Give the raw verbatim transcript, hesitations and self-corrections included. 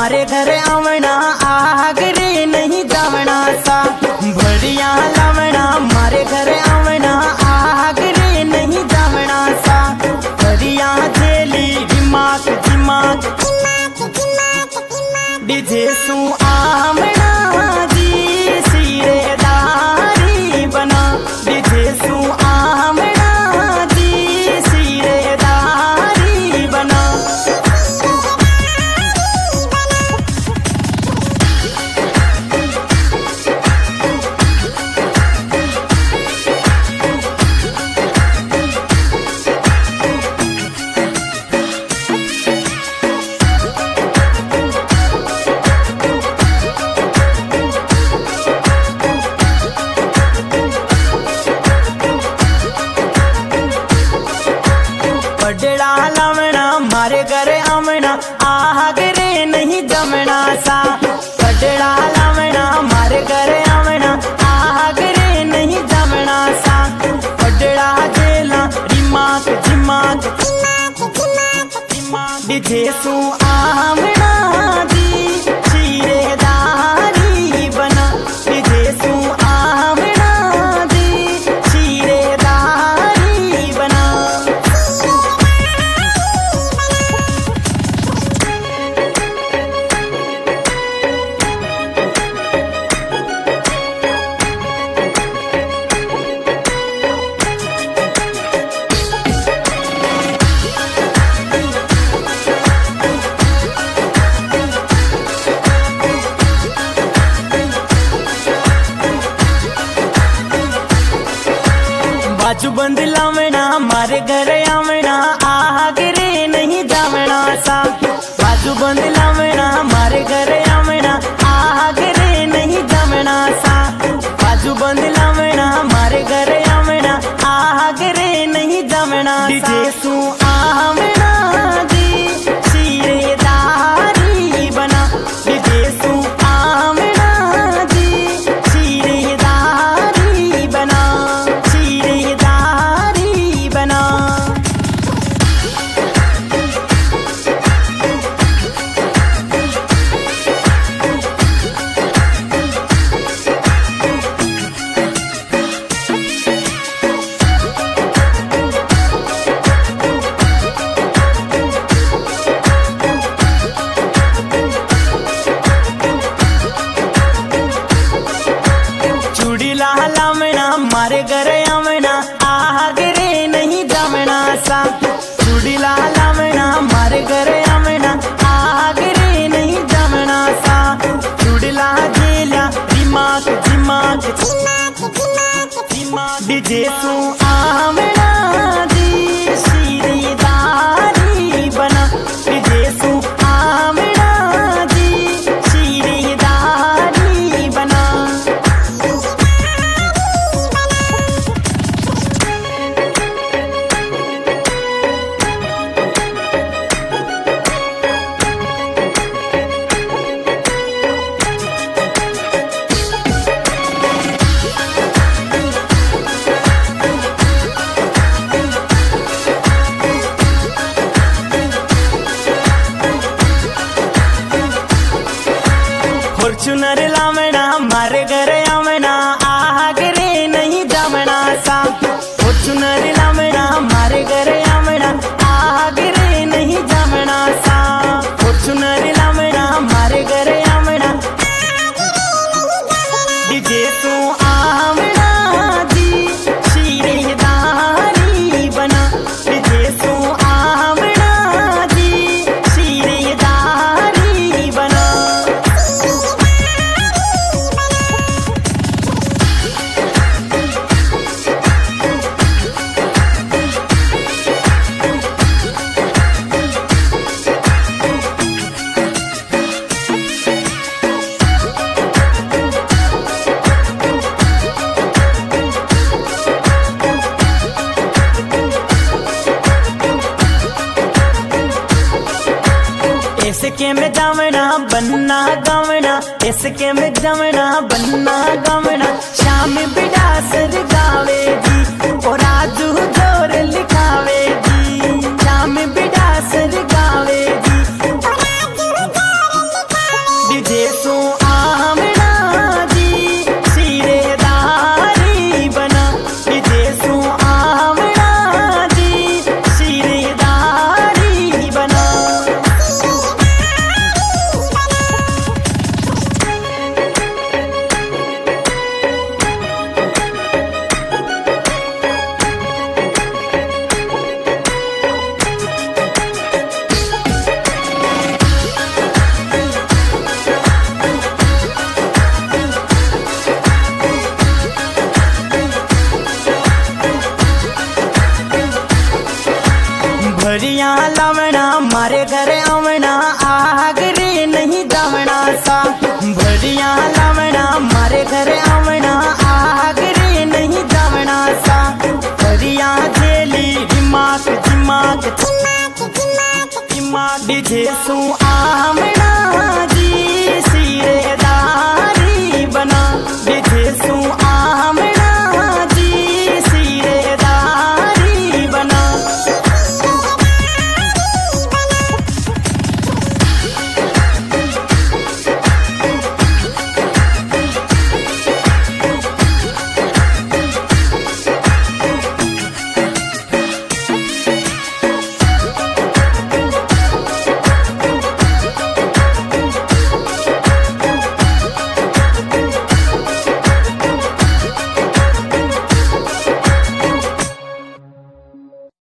मारे घर आवना आगरे नहीं जावना सा भरिया लावना मारे घर आवना आगरे नहीं जावना सा भरिया झेली दिमाग दिमाग डीजे सू आवना जी सिरेदारी बना डीजे सू आवना जी सिरेदारी बना पडड़ा लावना मारे घर आवना आगरे नहीं जमना सा पडड़ा लावना मारे घर आवना आगरे नहीं जमना सा पडड़ा जेला दिमाग दिमाग डीजे सू आवना जी सिरेदारी बना डीजे सू आवना जी सिरेदारी बना बाजू बंद लावना मारे घर आवना आगरे नहीं जावना सा बाजू बंद लावना मारे घर आवना आगरे नहीं जावना सा बाजू बंद लावना मारे घर आवना आगरे नहीं जावना डीजे सू आवना जी सिरेदारी बना डीजे सू आवना जी सिरेदारी बना सिरेदारी बना चूड़ी लावना मारे घर आवना आगरे नहीं जावना सा चूड़ी लावना मारे घर आवना आगरे नहीं जावना सा चूड़ी ला जेला दिमाग दिमाग डीजे सू आवना जी सिरेदारी बना डीजे सू आवना जी सिरेदारी बना फॉर्च्यूनर लावना मारे घर आवना आगरे नहीं जावना सा फॉर्च्यूनर लावना मारे घर आवना आगरे नहीं जावना सा फॉर्च्यूनर लावना मारे घर आवना डीजे सू आवना जी सिरेदारी बना डीजे सू आवना जी सिरेदारी बना इसके में जावना बनना गावना इसके में जावना बनना गावना शाम बिडासर गावे जी और राजू जोर लिखावे जी शाम बिडासर गावे जी। भरिया लावना मारे घर आवना आगरे नहीं जावना सा। भरिया लावना मारे घर आवना आगरे नहीं जावना सा। भरिया झेली दिमाग दिमाग दिमाग डीजे सू आमना